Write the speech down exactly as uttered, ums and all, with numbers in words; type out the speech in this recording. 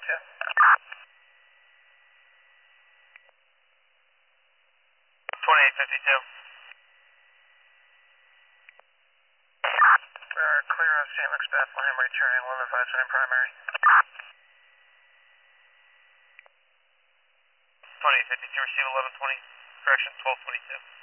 fifty-two. twenty-eight fifty-two. We're clear of Saint Luke's Bethlehem, returning eleven five seven primary. twenty-eight fifty-two, receive eleven twenty, correction twelve twenty-two.